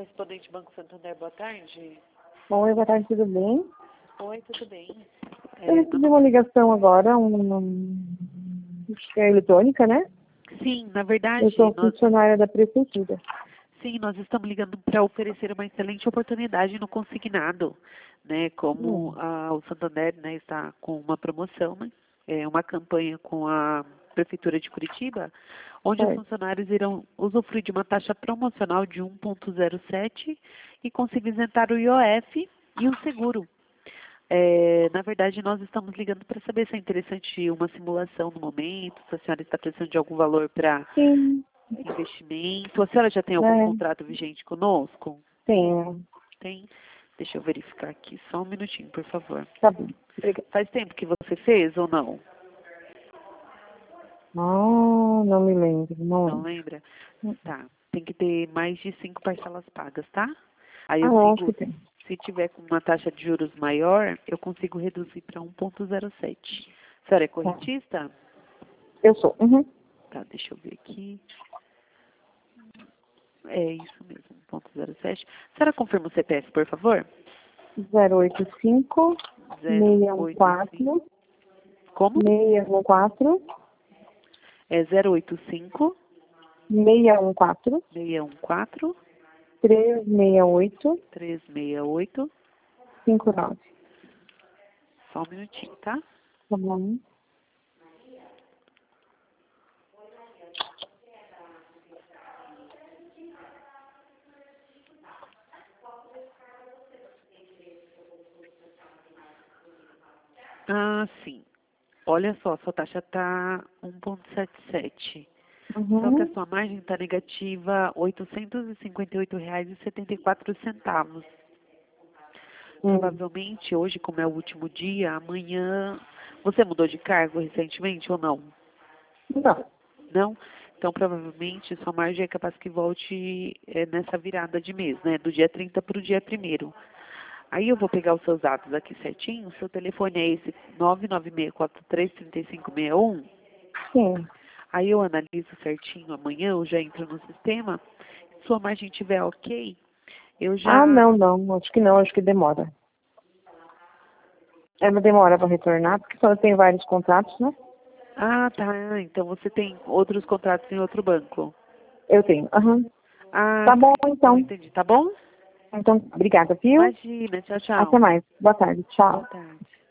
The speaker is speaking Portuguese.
Correspondente Banco Santander, boa tarde. Oi, boa tarde, tudo bem? Oi, tudo bem? Eu recebi uma ligação agora, acho que é eletrônica, né? Sim, na verdade, Eu sou funcionária da prefeitura. nós estamos ligando para oferecer uma excelente oportunidade no consignado, né? Como o Santander, né, está com uma promoção, né? É uma campanha com a Prefeitura de Curitiba, onde os funcionários irão usufruir de uma taxa promocional de 1,07 e conseguir isentar o IOF e o seguro. Na verdade, nós estamos ligando para saber se é interessante uma simulação no momento, se a senhora está precisando de algum valor para Sim. investimento. A senhora já tem algum contrato vigente conosco? Sim. Tem? Deixa eu verificar aqui, só um minutinho, por favor. Tá bom. Obrigada. Faz tempo que você fez ou não? Não me lembro, não Não lembro. lembra? Tá. Tem que ter mais de 5 parcelas pagas, tá? Aí Não, acho que eu tem. se tiver com uma taxa de juros maior, eu consigo reduzir para 1,07. A senhora é Tá. correntista? Eu sou. Uhum. Tá, deixa eu ver aqui. É isso mesmo, 1,07. A senhora confirma o CPF, por favor? 085 085. 614 Como? 614 É 085 614 614 368 368. 59. Só um minutinho, tá? Tá bom? Ah, sim. Olha só, sua taxa está 1,77. Só que a Uhum. sua margem está negativa R$ 858,74. Provavelmente hoje, como é o último dia, amanhã... Você mudou de cargo recentemente ou não? Não. Não? Então, provavelmente, sua margem é capaz que volte nessa virada de mês, né? Do dia 30 para o dia 1º. Aí eu vou pegar os seus dados aqui certinho. Seu telefone é esse 996433561. Sim. Aí eu analiso certinho amanhã, eu já entro no sistema. Se sua margem estiver ok, eu já... Não. Acho que não, acho que demora. Ela demora para retornar, porque só tem vários contratos, né? Ah, tá. Então você tem outros contratos em outro banco. Eu tenho. Aham. Ah, Tá bom, eu então. entendi. Tá bom? Então, obrigada, viu? Imagina. Tchau, Até tchau. mais. Boa tarde. Tchau. Boa tarde.